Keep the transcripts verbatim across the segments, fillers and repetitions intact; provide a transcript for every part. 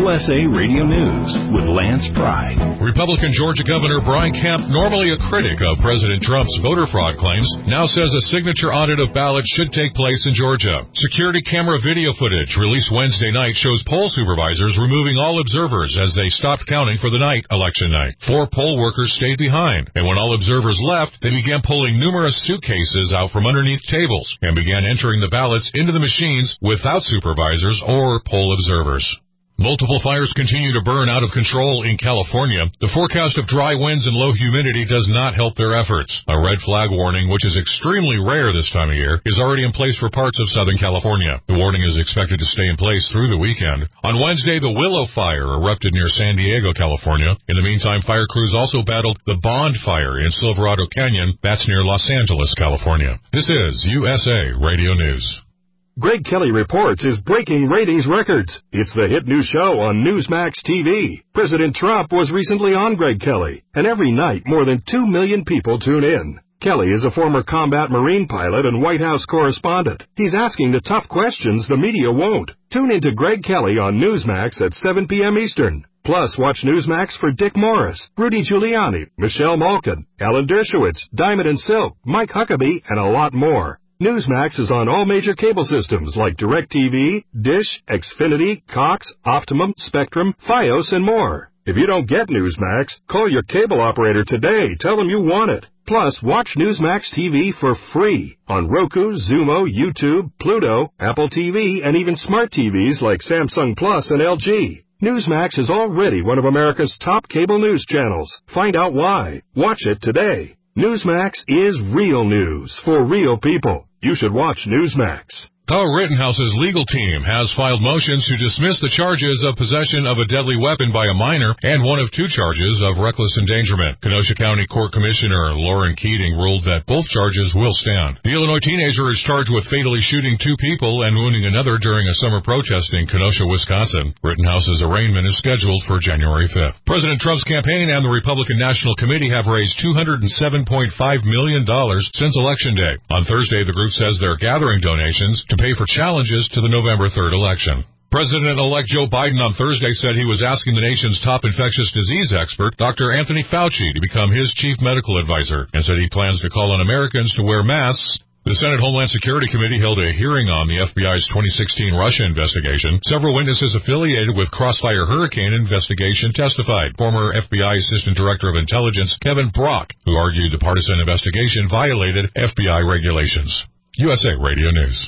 U S A Radio News with Lance Pry. Republican Georgia Governor Brian Kemp, normally a critic of President Trump's voter fraud claims, now says a signature audit of ballots should take place in Georgia. Security camera video footage released Wednesday night shows poll supervisors removing all observers as they stopped counting for the night election night. Four poll workers stayed behind, and when all observers left, they began pulling numerous suitcases out from underneath tables and began entering the ballots into the machines without supervisors or poll observers. Multiple fires continue to burn out of control in California. The forecast of dry winds and low humidity does not help their efforts. A red flag warning, which is extremely rare this time of year, is already in place for parts of Southern California. The warning is expected to stay in place through the weekend. On Wednesday, the Willow Fire erupted near San Diego, California. In the meantime, fire crews also battled the Bond Fire in Silverado Canyon. That's near Los Angeles, California. This is U S A Radio News. Greg Kelly Reports is breaking ratings records. It's the hit new show on Newsmax T V. President Trump was recently on Greg Kelly, and every night more than two million people tune in. Kelly is a former combat Marine pilot and White House correspondent. He's asking the tough questions the media won't. Tune into Greg Kelly on Newsmax at seven p.m. Eastern. Plus, watch Newsmax for Dick Morris, Rudy Giuliani, Michelle Malkin, Alan Dershowitz, Diamond and Silk, Mike Huckabee, and a lot more. Newsmax is on all major cable systems like DirecTV, Dish, Xfinity, Cox, Optimum, Spectrum, Fios, and more. If you don't get Newsmax, call your cable operator today. Tell them you want it. Plus, watch Newsmax T V for free on Roku, Zumo, YouTube, Pluto, Apple T V, and even smart T Vs like Samsung Plus and L G. Newsmax is already one of America's top cable news channels. Find out why. Watch it today. Newsmax is real news for real people. You should watch Newsmax. The Rittenhouse's legal team has filed motions to dismiss the charges of possession of a deadly weapon by a minor and one of two charges of reckless endangerment. Kenosha County Court Commissioner Lauren Keating ruled that both charges will stand. The Illinois teenager is charged with fatally shooting two people and wounding another during a summer protest in Kenosha, Wisconsin. Rittenhouse's arraignment is scheduled for January fifth. President Trump's campaign and the Republican National Committee have raised two hundred seven point five million dollars since Election Day. On Thursday, the group says they're gathering donations to pay for challenges to the November third election. President-elect Joe Biden on Thursday said he was asking the nation's top infectious disease expert, Doctor Anthony Fauci, to become his chief medical advisor, and said he plans to call on Americans to wear masks. The Senate Homeland Security Committee held a hearing on the F B I's twenty sixteen Russia investigation. Several witnesses affiliated with Crossfire Hurricane investigation testified. Former F B I Assistant Director of Intelligence Kevin Brock, who argued the partisan investigation violated F B I regulations. U S A Radio News.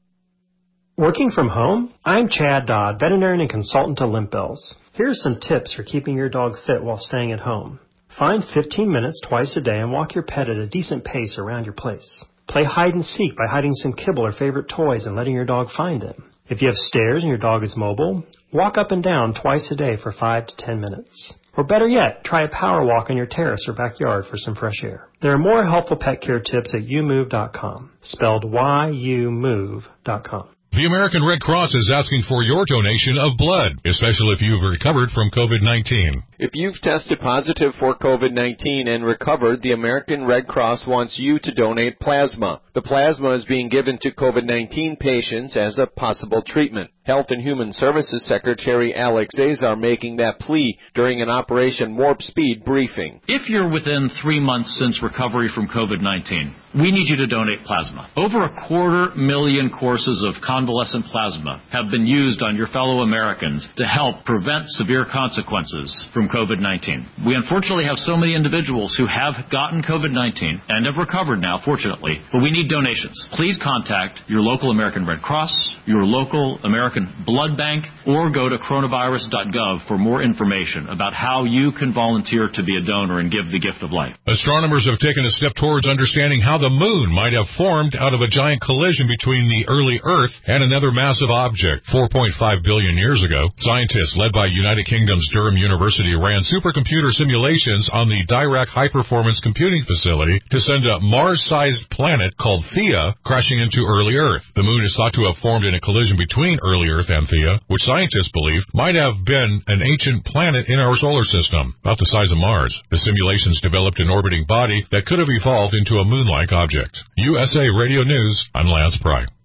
Working from home? I'm Chad Dodd, veterinarian and consultant to Limp Bills. Here are some tips for keeping your dog fit while staying at home. Find fifteen minutes twice a day and walk your pet at a decent pace around your place. Play hide and seek by hiding some kibble or favorite toys and letting your dog find them. If you have stairs and your dog is mobile, walk up and down twice a day for five to ten minutes. Or better yet, try a power walk on your terrace or backyard for some fresh air. There are more helpful pet care tips at you move dot com, spelled Y U move dot com. The American Red Cross is asking for your donation of blood, especially if you've recovered from COVID nineteen. If you've tested positive for COVID nineteen and recovered, the American Red Cross wants you to donate plasma. The plasma is being given to COVID nineteen patients as a possible treatment. Health and Human Services Secretary Alex Azar making that plea during an Operation Warp Speed briefing. If you're within three months since recovery from COVID nineteen, we need you to donate plasma. Over a quarter million courses of convalescent plasma have been used on your fellow Americans to help prevent severe consequences from COVID nineteen. We unfortunately have so many individuals who have gotten COVID nineteen and have recovered now, fortunately, but we need donations. Please contact your local American Red Cross, your local American Blood Bank, or go to coronavirus dot gov for more information about how you can volunteer to be a donor and give the gift of life. Astronomers have taken a step towards understanding how the moon might have formed out of a giant collision between the early Earth and another massive object four point five billion years ago. Scientists led by United Kingdom's Durham University ran supercomputer simulations on the Dirac high-performance computing facility to send a Mars-sized planet called Theia crashing into early Earth. The moon is thought to have formed in a collision between early Earth and Theia, which scientists believe might have been an ancient planet in our solar system, about the size of Mars. The simulations developed an orbiting body that could have evolved into a moon-like object. U S A Radio News, I'm Lance Pry.